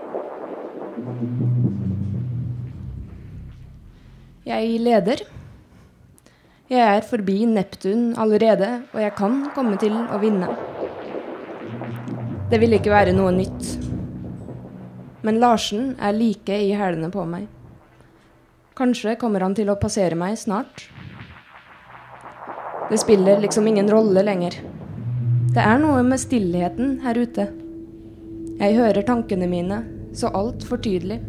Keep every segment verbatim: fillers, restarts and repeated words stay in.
Jeg leder. Jeg er forbi Neptun allerede, og jeg kan komme til å vinne. Det vil ikke være noe nytt. Men Larsen er like i hælene på meg. Kanskje kommer han til å passere meg snart. Det spiller liksom ingen rolle lenger. Det er noe med stillheten her ute. Jeg hører tankene mine så alt for tydelig.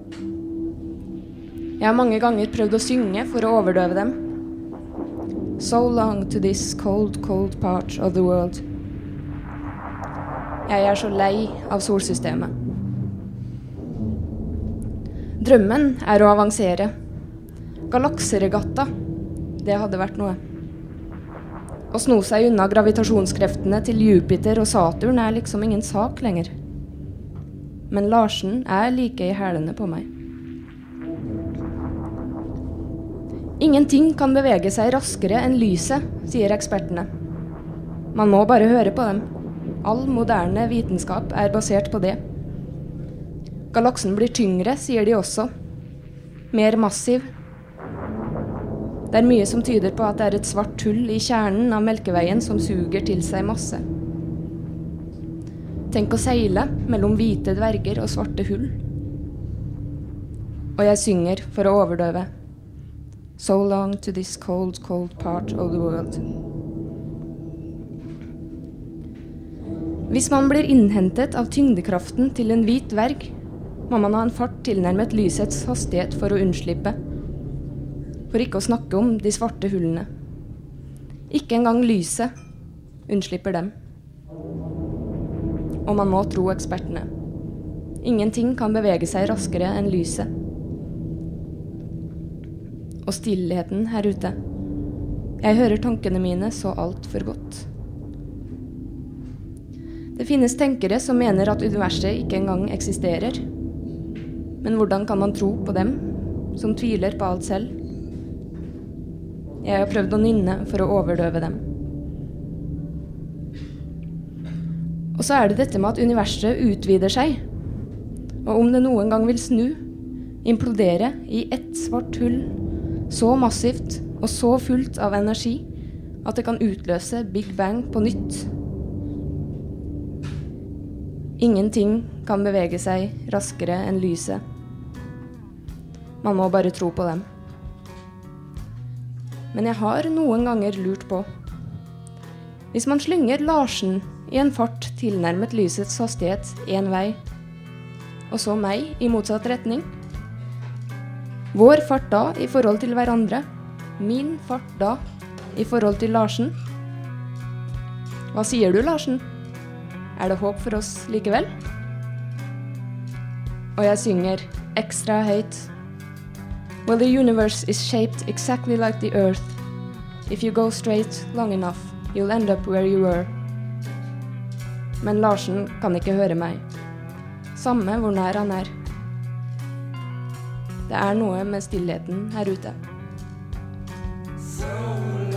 Jeg har mange ganger prøvd å synge for å overdøve dem. So long to this cold, cold part of the world. Jeg er så lei av solsystemet. Drømmen er å avansere. Galakseregatta, det hadde vært noe. Å sno seg unna gravitasjonskreftene til Jupiter og Saturn er liksom ingen sak lenger. Men Larsen er like i hælene på meg. Ingenting kan bevege seg raskere enn lyset, sier ekspertene. Man må bare høre på dem. All moderne vitenskap er basert på det. Galaksen blir tyngre, sier de også. Mer massiv. Det er mye som tyder på at det er et svart hull i kjernen av Melkeveien som suger til seg masse. Tenk å seile mellom hvite dverger og svarte hull. Og jeg synger for å overdøve. So long to this cold, cold part of the world. Hvis man blir innhentet av tyngdekraften til en hvit dverg, må man ha en fart tilnærmet lysets hastighet for å unnslippe. For ikke å snakke om de svarte hullene. Ikke engang lyset unnslipper dem. Og man må tro ekspertene. Ingenting kan bevege seg raskere enn lyset. Og stillheten her ute. Jeg hører tankene mine så alt for godt. Det finnes tenkere som mener at universet ikke engang eksisterer. Men hvordan kan man tro på dem, som tviler på alt selv? Jeg har prøvd å nynne for å overdøve dem. Og så er det dette med at universet utvider seg. Og om det noen gang vil snu, implodere i ett svart hull, så massivt og så fullt av energi at det kan utløse Big Bang på nytt. Ingenting kan bevege seg raskere enn lyset. Man må bare tro på dem. Men jeg har noen ganger lurt på. Hvis man slynger Larsen i en fart tilnærmet lysets hastighet en vei, og så meg i motsatt retning, vår fart da i forhold til hverandre, min fart da i forhold til Larsen. Hva sier du, Larsen? Er det håp for oss likevel? Og jeg synger ekstra høyt. Well, the universe is shaped exactly like the earth. If you go straight long enough, you'll end up where you were. Men Larsen kan ikke høre meg. Samme hvor nær han er. Det er noe med stillheten her ute. So